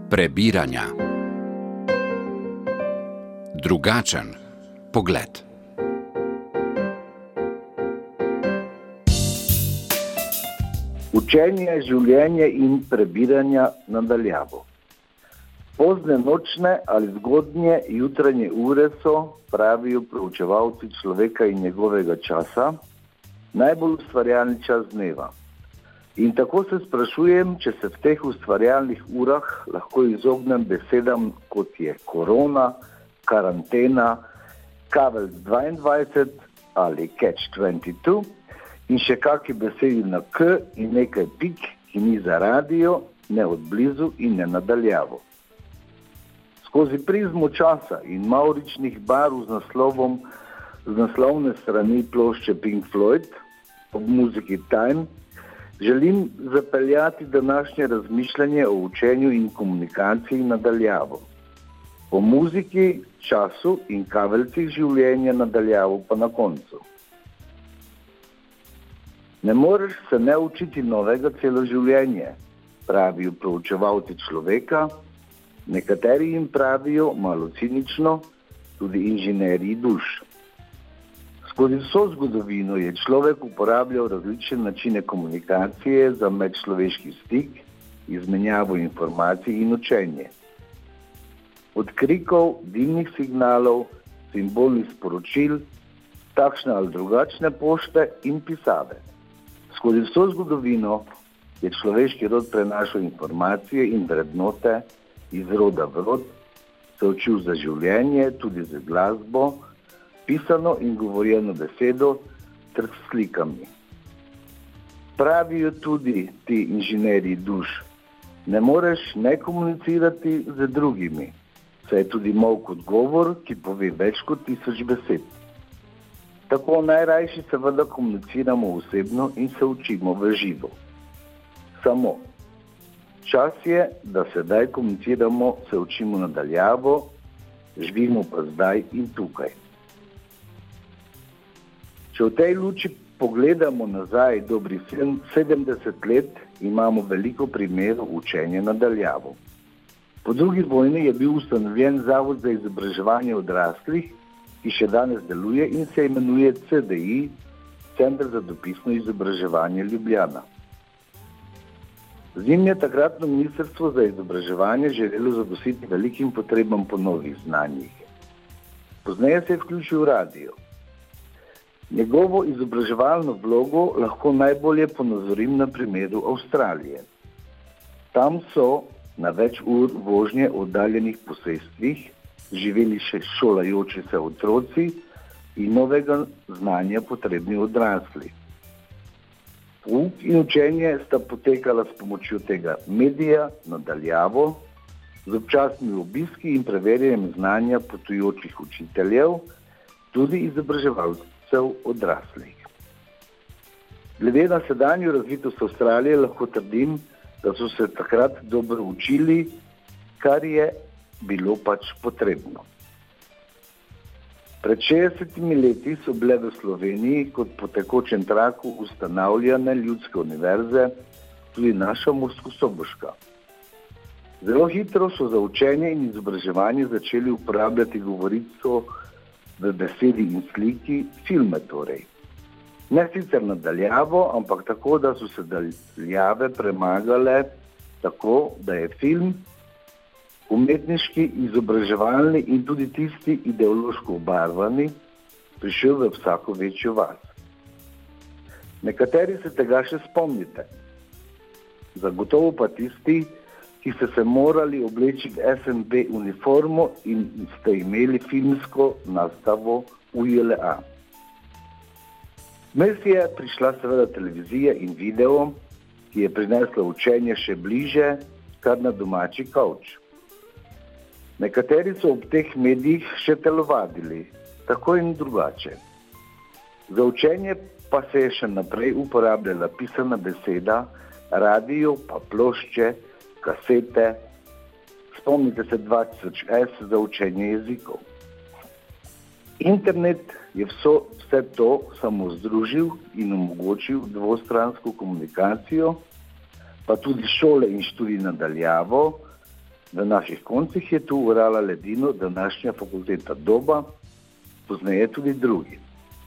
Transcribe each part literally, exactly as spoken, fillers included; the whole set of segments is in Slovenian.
Prebiranja. Drugačen pogled. Učenje, življenje in prebiranja na daljavo. Pozne nočne ali zgodnje jutranje ure so, pravijo proučevalci človeka in njegovega časa, najbolj ustvarjalni čas dneva. In tako se sprašujem, če se v teh ustvarjalnih urah lahko izognem besedam, kot je korona, karantena, kavelc dvaindvajset ali catch dvajset dva in še kakšni besedi na K in nekaj pik, ki ni za radio, ne od blizu in ne nadaljavo. Skozi prizmo časa in mavričnih barv z naslovom z naslovne strani plošče Pink Floyd ob muziki Time želim zapeljati današnje razmišljanje o učenju in komunikaciji na daljavo. O muziki, času in kaveljcih življenja na daljavo pa na koncu. Ne moreš se ne učiti novega celo življenje, pravijo proučevalci človeka, nekateri jim pravijo, malo cinično, tudi inženirji duš. Skozi vso zgodovino je človek uporabljal različne načine komunikacije za medčloveški stik, izmenjavo informacij in učenje. Od krikov, dimnih signalov, simbolnih sporočil, takšne ali drugačne pošte in pisave. Skozi vso zgodovino je človeški rod prenašal informacije in vrednote iz roda v rod, se učil za življenje, tudi za glasbo, pisano in govorjeno besedo ter s slikami. Pravijo tudi ti inženirji duš, ne moreš ne komunicirati z drugimi, saj je tudi molk odgovor, ki pove več kot tisoč besed. Tako najrajši seveda komuniciramo osebno in se učimo v živo. Samo. Čas je, da sedaj komuniciramo, se učimo nadaljavo, živimo pa zdaj in tukaj. Če v tej luči pogledamo nazaj dobrih sedemdeset let, imamo veliko primerov učenja na daljavo. Po drugi vojni je bil ustanovljen Zavod za izobraževanje odraslih, ki še danes deluje in se imenuje C D I, Center za dopisno izobraževanje Ljubljana. Z njim je takratno ministrstvo za izobraževanje želelo zadostiti velikim potrebam po novih znanjih. Pozneje se je vključil radio. Njegovo izobraževalno vlogo lahko najbolje ponazorim na primeru Avstralije. Tam so na več ur vožnje oddaljenih posestvih živeli še šolajoči se otroci in novega znanja potrebni odrasli. Pouk in učenje sta potekala s pomočjo tega medija nadaljavo, z občasnimi obiski in preverjanjem znanja potujočih učiteljev, tudi izobraževalcev odraslih. Glede na sedanjo razvitost Avstralije lahko trdim, da so se takrat dobro učili, kar je bilo pač potrebno. Pred šestdesetimi leti so bile v Sloveniji kot po tekočem traku ustanavljane ljudske univerze, tudi naša Murskosoboška. Zelo hitro so za učenje in izobraževanje začeli uporabljati govorico v besedi in sliki, filme torej. Ne sicer nadaljavo, ampak tako, da so se daljave premagale tako, da je film umetniški, izobraževalni in tudi tisti ideološko obarvani prišel v vsako večjo vas. Nekateri se tega še spomnite. Zagotovo pa tisti, ki ste se morali obleči v S N B uniformo in ste imeli filmsko nastavo v J L A. Vmes je prišla seveda televizija in video, ki je prinesla učenje še bliže, kar na domači kavč. Nekateri so ob teh medijih še telovadili, tako in drugače. Za učenje pa se je še naprej uporabljala pisana beseda, radio pa plošče, kasete, spomnite se dva tisoč S za učenje jezikov. Internet je vso, vse to samo združil in omogočil dvostransko komunikacijo, pa tudi šole in študij nadaljavo, Na naših koncih je tu urala ledino današnja fakulteta Doba, pozneje tudi drugi.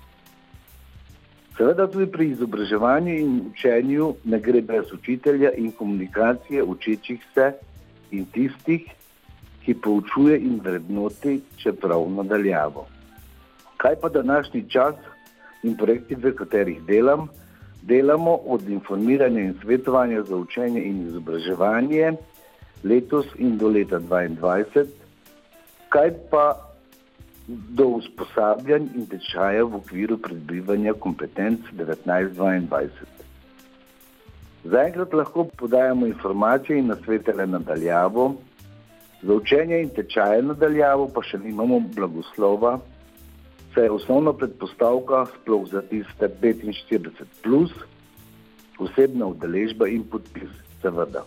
Seveda tudi pri izobraževanju in učenju ne gre brez učitelja in komunikacije učečih se in tistih, ki poučuje in vrednoti, čeprav nadaljavo. Kaj pa današnji čas in projekti, v katerih delam, delamo od informiranja in svetovanja za učenje in izobraževanje letos in do leta dvaindvajset, kaj pa do usposabljanj in tečaja v okviru pridobivanja kompetenc devetnajst dvaindvajset. Zaenkrat lahko podajamo informacije in nasvete le nadaljavo, za učenje in tečaje nadaljavo pa še nimamo blagoslova, saj je osnovna predpostavka sploh za tiste petinštirideset plus, osebna udeležba in podpis, seveda.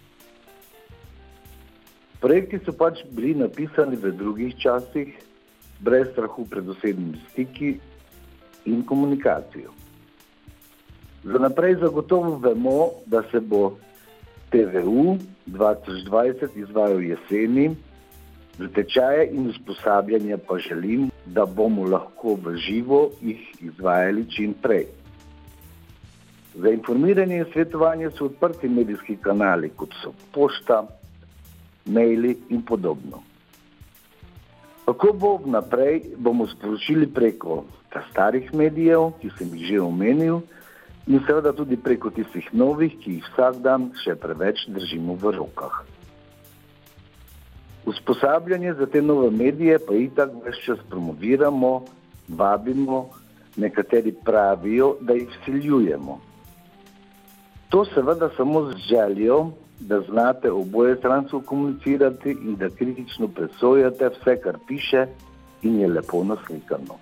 Projekti so pač bili napisani v drugih časih, brez strahu pred osebnimi stiki in komunikacijo. Za naprej zagotovo vemo, da se bo T V U dva tisoč dvajset izvajal jeseni, za tečaje in usposabljanja pa želim, da bomo lahko v živo jih izvajali čim prej. Za informiranje in svetovanje so odprti medijski kanali, kot so pošta, maili in podobno. Kako bo naprej, bomo sporočili preko starih medijev, ki sem jih že omenil, in seveda tudi preko tistih novih, ki jih vsak dan še preveč držimo v rokah. Usposabljanje za te nove medije pa itak ves čas promoviramo, vabimo, nekateri pravijo, da jih vsiljujemo. To seveda samo z željo, da znate oboje stransko komunicirati in da kritično presojate vse, kar piše in je lepo naslikano.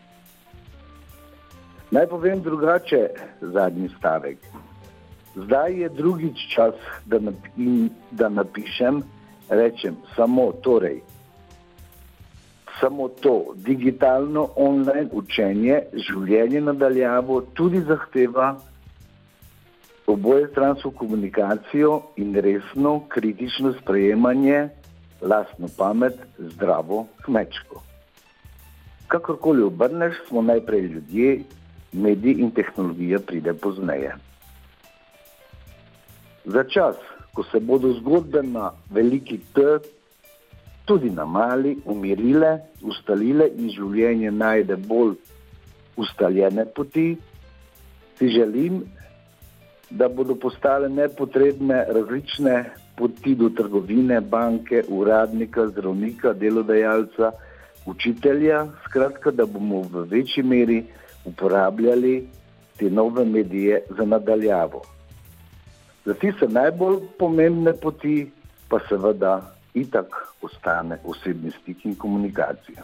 Naj povem drugače zadnji stavek. Zdaj je drugič čas, da, nap in, da napišem, rečem samo torej. Samo to digitalno online učenje, življenje nadaljavo tudi zahteva oboje stransko komunikacijo in resno kritično sprejemanje, lastno pamet, zdravo kmečko. Kakorkoli obrneš, smo najprej ljudje, mediji in tehnologija pride pozneje. Za čas, ko se bodo zgodbe na veliki T, tudi na mali, umirile, ustalile in življenje najde bolj ustaljene poti, si želim, da bodo postale nepotrebne različne poti do trgovine, banke, uradnika, zdravnika, delodajalca, učitelja, skratka, da bomo v večji meri uporabljali te nove medije za nadaljavo. Za tiste najbolj pomembne poti pa seveda itak ostane osebni stik in komunikacija.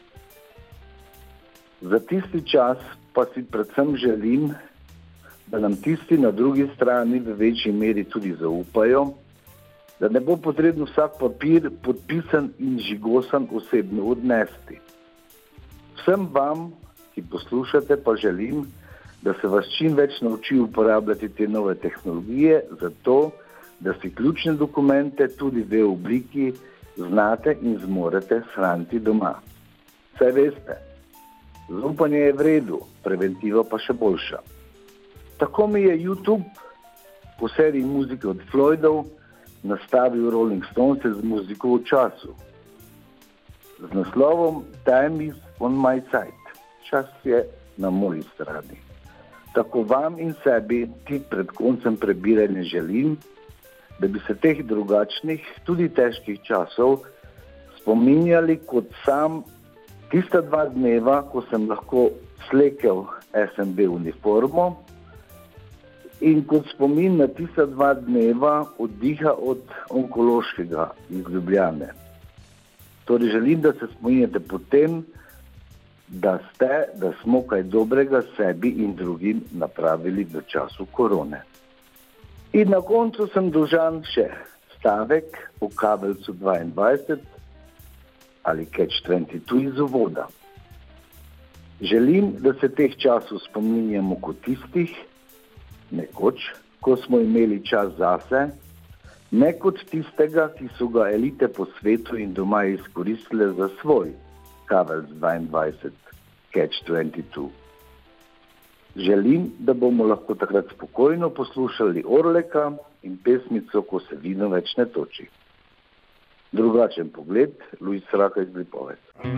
Za tisti čas pa si predvsem želim, da nam tisti na drugi strani v večji meri tudi zaupajo, da ne bo potrebno vsak papir podpisan in žigosan osebno odnesti. Vsem vam, ki poslušate, pa želim, da se vas čim več nauči uporabljati te nove tehnologije, zato, da si ključne dokumente tudi v obliki znate in zmorete shraniti doma. Saj veste, zaupanje je v redu, preventiva pa še boljša. Tako mi je YouTube po seriji muzike od Floydov nastavil Rolling Stones z muziko v času, z naslovom Time is on my side. Čas je na moji strani. Tako vam in sebi tik pred koncem prebiranja želim, da bi se teh drugačnih, tudi težkih časov spominjali kot sam tista dva dneva, ko sem lahko slekel S M B uniformo in kot spomin na tista dva dneva oddiha od onkološkega iz Ljubljane. Torej želim, da se spominjate potem, da ste, da smo kaj dobrega sebi in drugim napravili v času korone. In na koncu sem dolžan še stavek o kabelcu dvaindvajset ali Catch dvajset dva iz uvoda. Želim, da se teh časov spominjamo kot tistih, nekoč, ko smo imeli čas zase, Ne kot tistega, ki so ga elite po svetu in doma izkoristile za svoj Kavels dvaindvajset, Catch dvajset dva. Želim, da bomo lahko takrat spokojno poslušali Orleka in pesmico Ko se vino več ne toči. Drugačen pogled, Luis Raka iz Lipovec.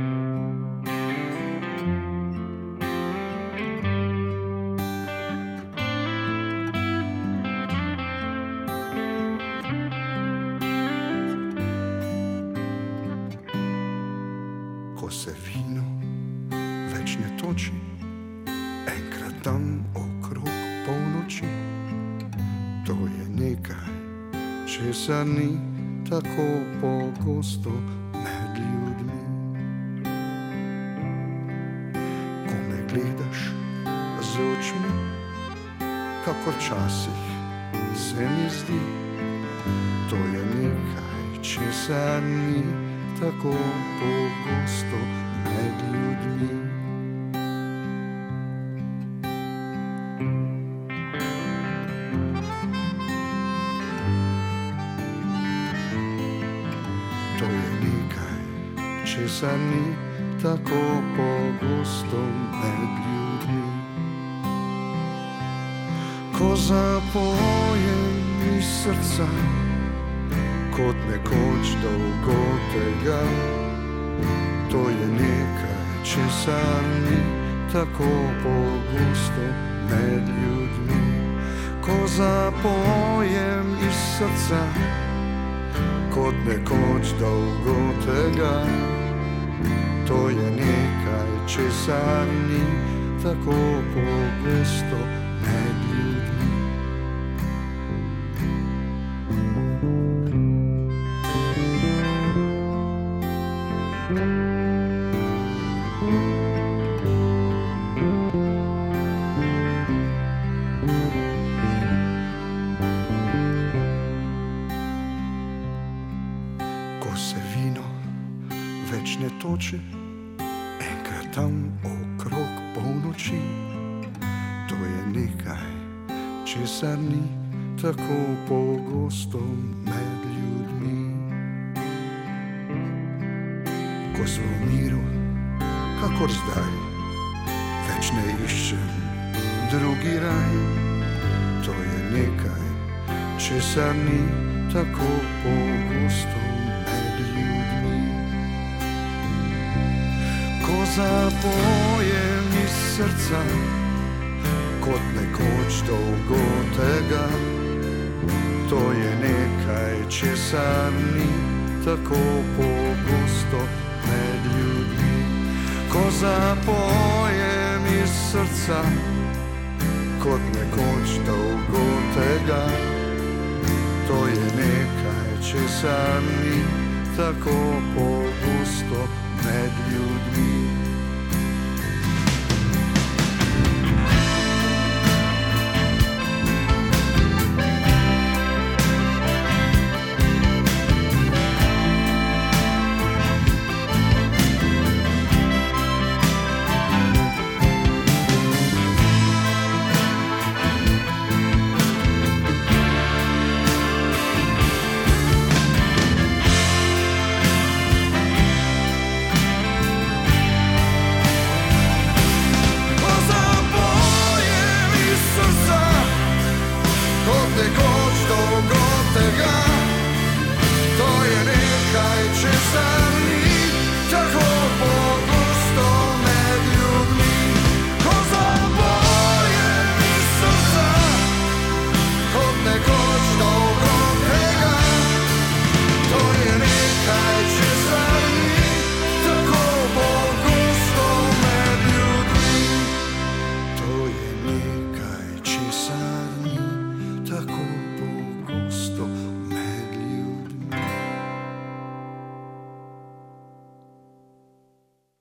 Ko se vino več ne toči, enkrat tam okrog polnoči, to je nekaj, česar ni tako pogosto med ljudmi. Ko me gledaš z očmi, kakor časih se mi zdi, to je nekaj, česar ni tako pogosto med ljudmi. To je nekaj, česar ni tako pogosto med ljudmi. Ko zapojem iz srca, kot nekoč dolgo tega, to je nekaj, česar ni tako pogosto med ljudmi. Ko zapojem iz srca, kot nekoč dolgo tega, to je nekaj, česar ni tako pogosto med ljudmi. Ko se vino več ne toči, enkrat tam okrog polnoči, to je nekaj, česar ni tako pogosto med ljudmi. Ko smo v miru, kakor zdaj, več ne iščem drugi raj, to je nekaj, česar ni tako pogosto med ljudmi. Ko zapojem iz srca, kot nekoč dolgo tega, to je nekaj, česar ni tako pogosto med ljudmi. Ko zapojem iz srca, kot nekoč dolgo tega, to je nekaj, česar ni tako pogosto med ljudmi. To je nekaj, česar